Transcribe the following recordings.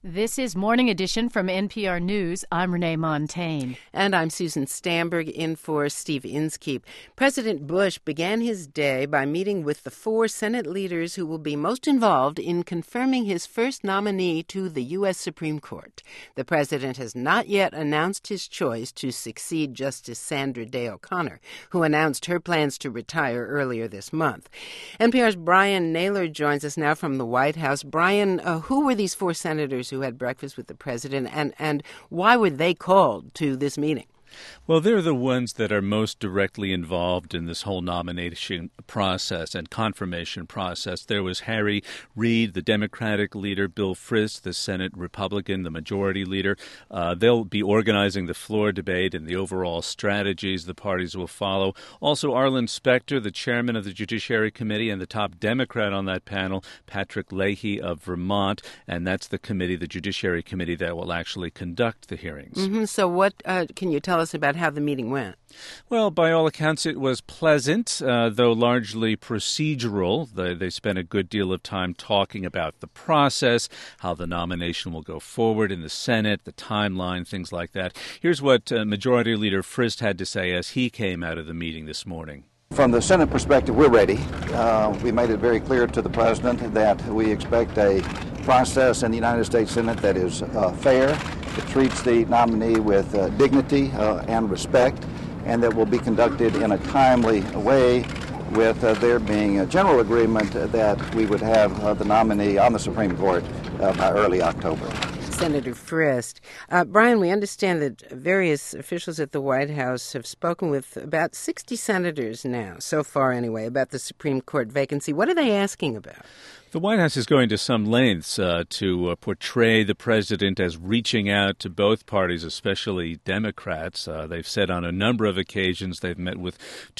This is Morning Edition from NPR News. I'm Renee Montaigne. And I'm Susan Stamberg, in for Steve Inskeep. President Bush began his day by meeting with the 4 Senate leaders who will be most involved in confirming his first nominee to the U.S. Supreme Court. The president has not yet announced his choice to succeed Justice Sandra Day O'Connor, who announced her plans to retire earlier this month. NPR's Brian Naylor joins us now from the White House. Brian, who were these 4 senators who had breakfast with the president, and why were they called to this meeting? Well, they're the ones that are most directly involved in this whole nomination process and confirmation process. There was Harry Reid, the Democratic leader, Bill Frist, the Senate Republican, the majority leader. They'll be organizing the floor debate and the overall strategies the parties will follow. Also, Arlen Specter, the chairman of the Judiciary Committee, and the top Democrat on that panel, Patrick Leahy of Vermont, and that's the committee, the Judiciary Committee, that will actually conduct the hearings. So what can you tell us about how the meeting went? Well, by all accounts, it was pleasant, though largely procedural. They spent a good deal of time talking about the process, how the nomination will go forward in the Senate, the timeline, things like that. Here's what Majority Leader Frist had to say as he came out of the meeting this morning. From the Senate perspective, we're ready. We made it very clear to the president that we expect a process in the United States Senate that is fair, that treats the nominee with dignity and respect, and that will be conducted in a timely way, with there being a general agreement that we would have the nominee on the Supreme Court by early October. Senator Frist. Brian, we understand that various officials at the White House have spoken with about 60 senators now, so far anyway, about the Supreme Court vacancy. What are they asking about? The White House is going to some lengths to portray the president as reaching out to both parties, especially Democrats. They've said on a number of occasions they've met with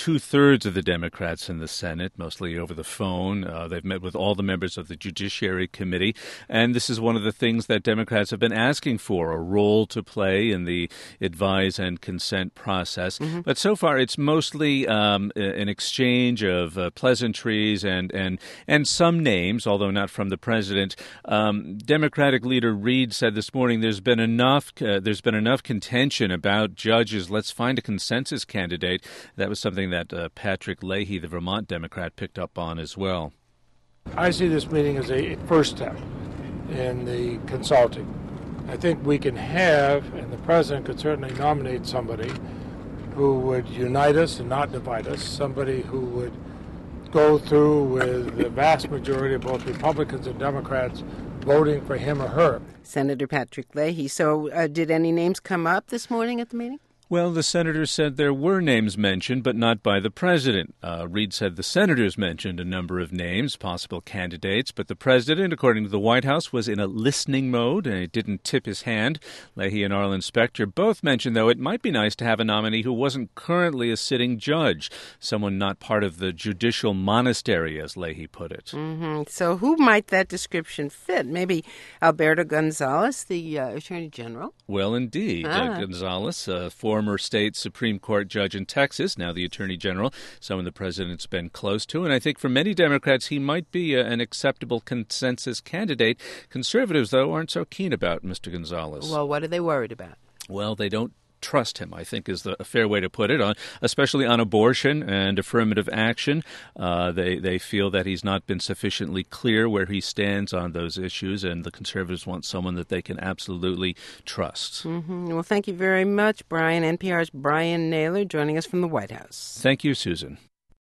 2/3 of the Democrats in the Senate, mostly over the phone. They've met with all the members of the Judiciary Committee. And this is one of the things that Democrats have been asking for, a role to play in the advise and consent process. But so far it's mostly an exchange of pleasantries and some names, although not from the president. Democratic leader Reid said this morning there's been enough contention about judges. Let's find a consensus candidate. That was something that Patrick Leahy, the Vermont Democrat, picked up on as well. I see this meeting as a first step in the consulting. I think we can have, and the president could certainly nominate somebody who would unite us and not divide us, somebody who would go through with the vast majority of both Republicans and Democrats voting for him or her. Senator Patrick Leahy. So did any names come up this morning at the meeting? Well, the senators said there were names mentioned, but not by the president. Reid said the senators mentioned a number of names, possible candidates, but the president, according to the White House, was in a listening mode and he didn't tip his hand. Leahy and Arlen Specter both mentioned, though, it might be nice to have a nominee who wasn't currently a sitting judge, someone not part of the judicial monastery, as Leahy put it. So who might that description fit? Maybe Alberto Gonzales, the Attorney General? Well, indeed. Gonzales, former state Supreme Court judge in Texas, now the Attorney General, someone the president's been close to. And I think for many Democrats, he might be an acceptable consensus candidate. Conservatives, though, aren't so keen about Mr. Gonzales. Well, what are they worried about? Well, they don't trust him, I think, is a fair way to put it, especially on abortion and affirmative action. They feel that he's not been sufficiently clear where he stands on those issues, and the conservatives want someone that they can absolutely trust. Well, thank you very much, Brian. NPR's Brian Naylor joining us from the White House. Thank you, Susan.